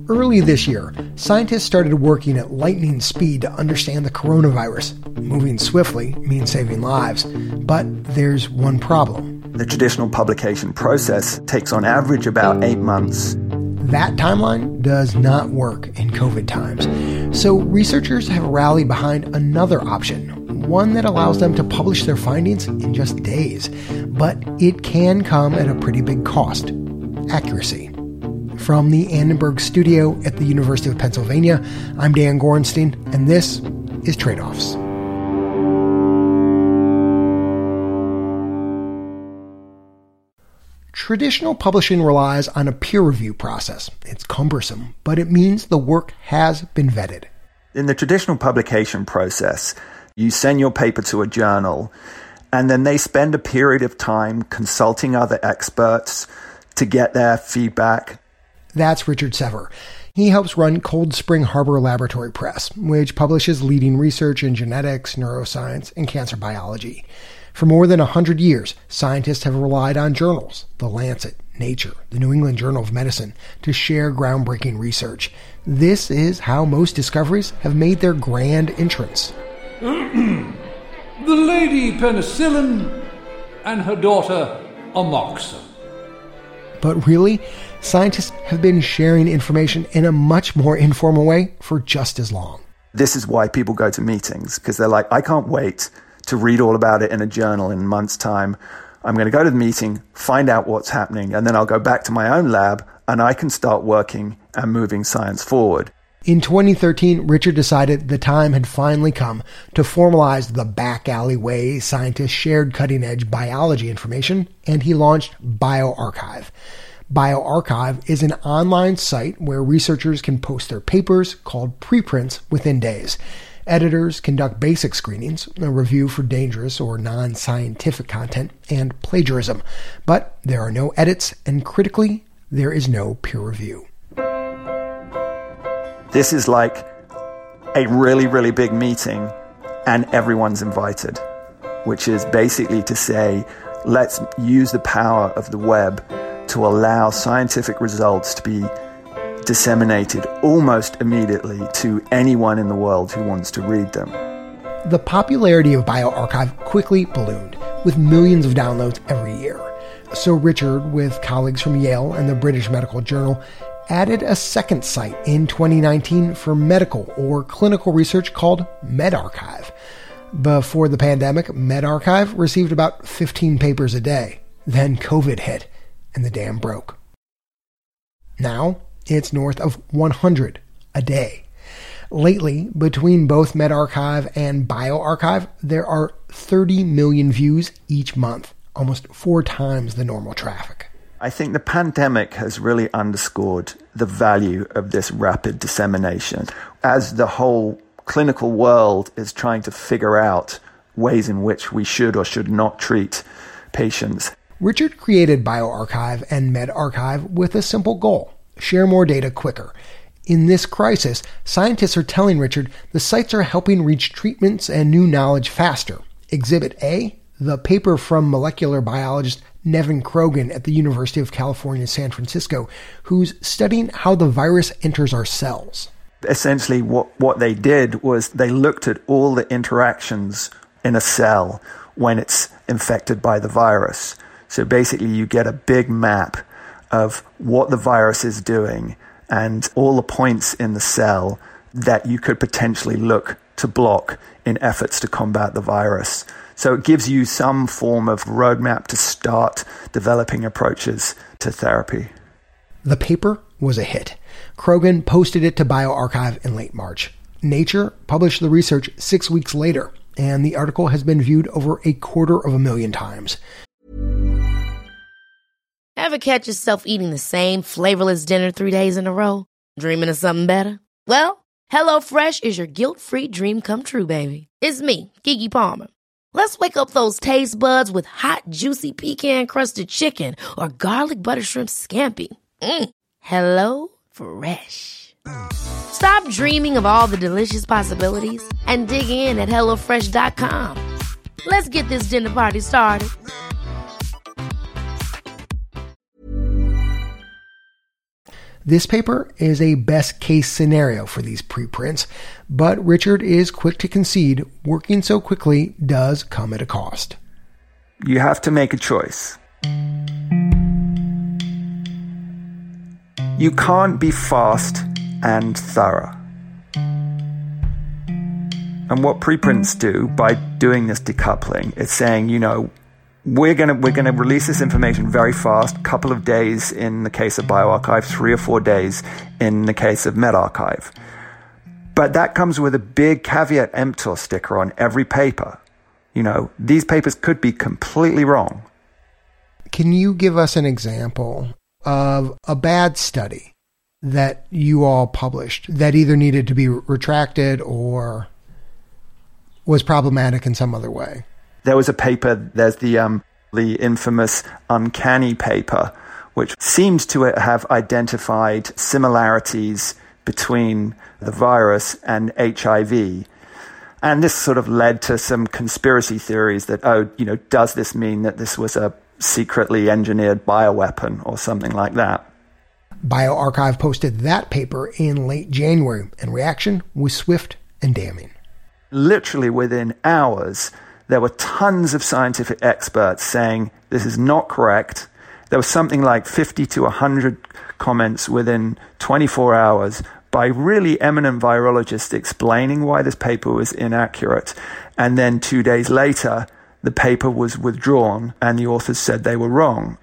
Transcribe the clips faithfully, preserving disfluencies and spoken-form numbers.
Early this year, scientists started working at lightning speed to understand the coronavirus. Moving swiftly means saving lives, but there's one problem. The traditional publication process takes on average about eight months. That timeline does not work in COVID times. So researchers have rallied behind another option, one that allows them to publish their findings in just days. But it can come at a pretty big cost: accuracy. From the Annenberg studio at the University of Pennsylvania, I'm Dan Gorenstein, and this is Trade-Offs. Traditional publishing relies on a peer review process. It's cumbersome, but it means the work has been vetted. In the traditional publication process, you send your paper to a journal, and then they spend a period of time consulting other experts to get their feedback. That's Richard Sever. He helps run Cold Spring Harbor Laboratory Press, which publishes leading research in genetics, neuroscience, and cancer biology. For more than one hundred years, scientists have relied on journals, The Lancet, Nature, the New England Journal of Medicine, to share groundbreaking research. This is how most discoveries have made their grand entrance. The Lady Penicillin and her daughter Amoxicillin. But really, scientists have been sharing information in a much more informal way for just as long. This is why people go to meetings, because they're like, I can't wait to read all about it in a journal in a month's time. I'm going to go to the meeting, find out what's happening, and then I'll go back to my own lab and I can start working and moving science forward. In twenty thirteen, Richard decided the time had finally come to formalize the back alley way scientists shared cutting-edge biology information, and he launched bioRxiv. bioRxiv is an online site where researchers can post their papers, called preprints, within days. Editors conduct basic screenings, a review for dangerous or non-scientific content, and plagiarism. But there are no edits, and critically, there is no peer review. This is like a really, really big meeting, and everyone's invited, which is basically to say, let's use the power of the web to allow scientific results to be disseminated almost immediately to anyone in the world who wants to read them. The popularity of bioRxiv quickly ballooned, with millions of downloads every year. So Richard, with colleagues from Yale and the British Medical Journal, added a second site in twenty nineteen for medical or clinical research called medRxiv. Before the pandemic, medRxiv received about fifteen papers a day. Then COVID hit, and the dam broke. Now, it's north of one hundred a day. Lately, between both medRxiv and bioRxiv, there are thirty million views each month, almost four times the normal traffic. I think the pandemic has really underscored the value of this rapid dissemination. As the whole clinical world is trying to figure out ways in which we should or should not treat patients. Richard created bioRxiv and medRxiv with a simple goal: share more data quicker. In this crisis, scientists are telling Richard the sites are helping reach treatments and new knowledge faster. Exhibit A, the paper from molecular biologist Nevin Krogan at the University of California, San Francisco, who's studying how the virus enters our cells. Essentially, what, what they did was they looked at all the interactions in a cell when it's infected by the virus. So basically, you get a big map of what the virus is doing and all the points in the cell that you could potentially look to block in efforts to combat the virus. So it gives you some form of roadmap to start developing approaches to therapy. The paper was a hit. Krogan posted it to bioRxiv in late March. Nature published the research six weeks later, and the article has been viewed over a quarter of a million times. Ever catch yourself eating the same flavorless dinner three days in a row? Dreaming of something better? Well, HelloFresh is your guilt-free dream come true, baby. It's me, Keke Palmer. Let's wake up those taste buds with hot, juicy pecan-crusted chicken or garlic butter shrimp scampi. Mm. Hello Fresh. Stop dreaming of all the delicious possibilities and dig in at hello fresh dot com. Let's get this dinner party started. This paper is a best-case scenario for these preprints, but Richard is quick to concede working so quickly does come at a cost. You have to make a choice. You can't be fast and thorough. And what preprints do by doing this decoupling, it's saying, you know, we're going to we're going to release this information very fast, couple of days in the case of bioRxiv, three or four days in the case of medRxiv. But that comes with a big caveat emptor sticker on every paper. You know, these papers could be completely wrong. Can you give us an example of a bad study that you all published that either needed to be retracted or was problematic in some other way? There was a paper, there's the um, the infamous Uncanny paper, which seems to have identified similarities between the virus and H I V. And this sort of led to some conspiracy theories that, oh, you know, does this mean that this was a secretly engineered bioweapon or something like that? bioRxiv posted that paper in late January, and reaction was swift and damning. Literally within hours, there were tons of scientific experts saying this is not correct. There was something like fifty to one hundred comments within twenty-four hours by really eminent virologists explaining why this paper was inaccurate. And then two days later, the paper was withdrawn and the authors said they were wrong.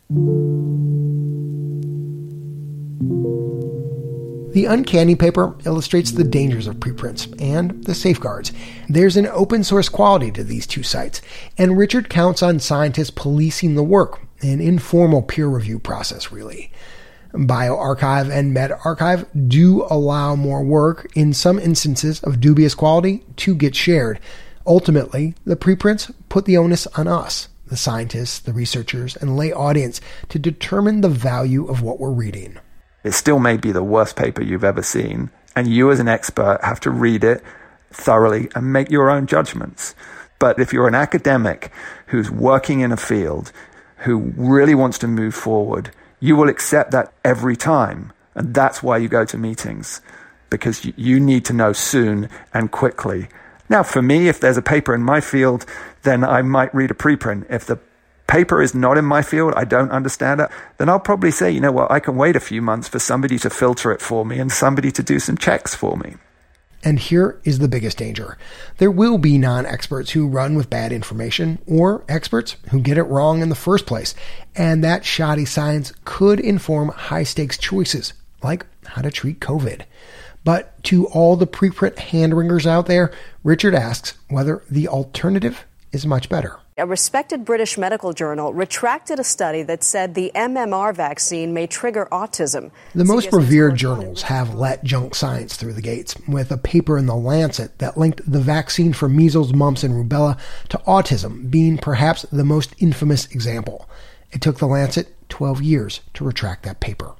The Uncanny paper illustrates the dangers of preprints and the safeguards. There's an open source quality to these two sites, and Richard counts on scientists policing the work, an informal peer review process, really. bioRxiv and medRxiv do allow more work, in some instances of dubious quality, to get shared. Ultimately, the preprints put the onus on us, the scientists, the researchers, and lay audience, to determine the value of what we're reading. It still may be the worst paper you've ever seen, and you as an expert have to read it thoroughly and make your own judgments. But if you're an academic who's working in a field, who really wants to move forward, you will accept that every time. And that's why you go to meetings, because you need to know soon and quickly. Now, for me, if there's a paper in my field, then I might read a preprint. If the paper is not in my field, I don't understand it, then I'll probably say, you know what, I can wait a few months for somebody to filter it for me and somebody to do some checks for me. And here is the biggest danger. There will be non-experts who run with bad information, or experts who get it wrong in the first place. And that shoddy science could inform high-stakes choices, like how to treat COVID. But to all the preprint hand-wringers out there, Richard asks whether the alternative is much better. A respected British medical journal retracted a study that said the M M R vaccine may trigger autism. The most revered journals have let junk science through the gates, with a paper in The Lancet that linked the vaccine for measles, mumps, and rubella to autism being perhaps the most infamous example. It took The Lancet twelve years to retract that paper.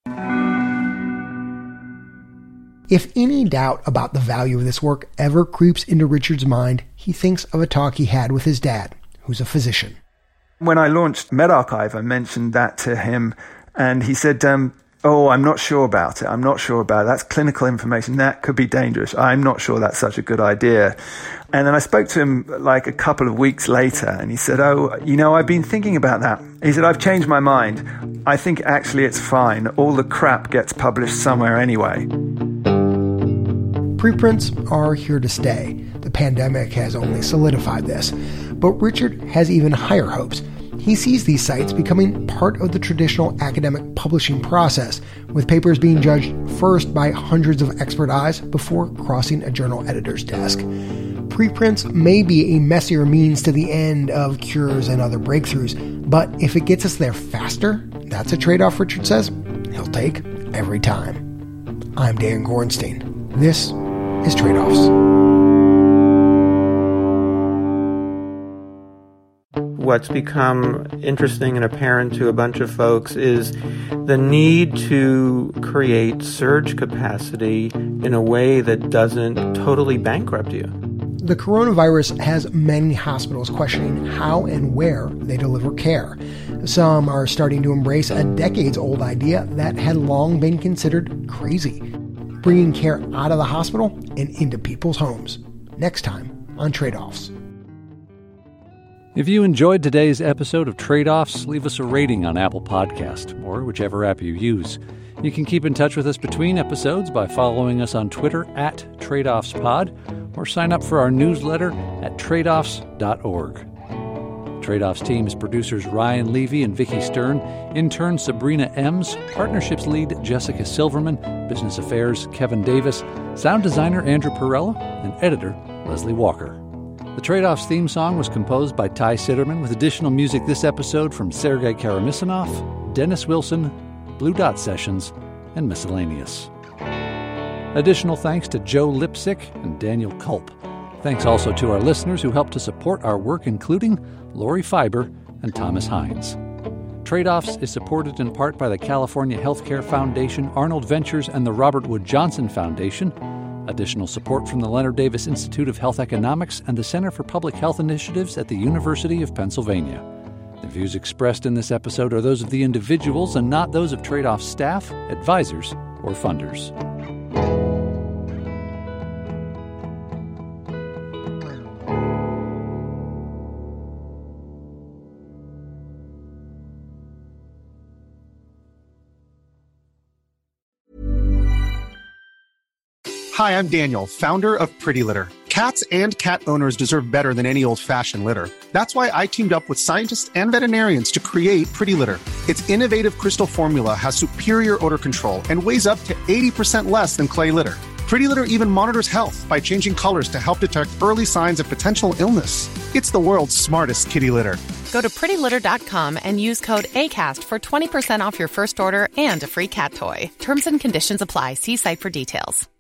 If any doubt about the value of this work ever creeps into Richard's mind, he thinks of a talk he had with his dad, who's a physician. When I launched medRxiv, I mentioned that to him, and he said, um, oh, I'm not sure about it. I'm not sure about it. That's clinical information. That could be dangerous. I'm not sure that's such a good idea. And then I spoke to him like a couple of weeks later, and he said, oh, you know, I've been thinking about that. He said, I've changed my mind. I think actually it's fine. All the crap gets published somewhere anyway. Preprints are here to stay. The pandemic has only solidified this. But Richard has even higher hopes. He sees these sites becoming part of the traditional academic publishing process, with papers being judged first by hundreds of expert eyes before crossing a journal editor's desk. Preprints may be a messier means to the end of cures and other breakthroughs, but if it gets us there faster, that's a trade-off Richard says he'll take every time. I'm Dan Gorenstein. This is Trade-Offs. What's become interesting and apparent to a bunch of folks is the need to create surge capacity in a way that doesn't totally bankrupt you. The coronavirus has many hospitals questioning how and where they deliver care. Some are starting to embrace a decades-old idea that had long been considered crazy, bringing care out of the hospital and into people's homes. Next time on Trade-Offs. If you enjoyed today's episode of Trade-Offs, leave us a rating on Apple Podcast or whichever app you use. You can keep in touch with us between episodes by following us on Twitter at TradeOffsPod or sign up for our newsletter at tradeoffs dot org. Trade-Offs team is producers Ryan Levy and Vicky Stern, intern Sabrina Ems, partnerships lead Jessica Silverman, business affairs Kevin Davis, sound designer Andrew Perella, and editor Leslie Walker. The Trade-Offs theme song was composed by Ty Sitterman, with additional music this episode from Sergei Karamisinov, Dennis Wilson, Blue Dot Sessions, and Miscellaneous. Additional thanks to Joe Lipsick and Daniel Culp. Thanks also to our listeners who helped to support our work, including Lori Fiber and Thomas Hines. Trade-Offs is supported in part by the California Healthcare Foundation, Arnold Ventures, and the Robert Wood Johnson Foundation. Additional support from the Leonard Davis Institute of Health Economics and the Center for Public Health Initiatives at the University of Pennsylvania. The views expressed in this episode are those of the individuals and not those of Trade-Off staff, advisors, or funders. Hi, I'm Daniel, founder of Pretty Litter. Cats and cat owners deserve better than any old-fashioned litter. That's why I teamed up with scientists and veterinarians to create Pretty Litter. Its innovative crystal formula has superior odor control and weighs up to eighty percent less than clay litter. Pretty Litter even monitors health by changing colors to help detect early signs of potential illness. It's the world's smartest kitty litter. Go to pretty litter dot com and use code ACAST for twenty percent off your first order and a free cat toy. Terms and conditions apply. See site for details.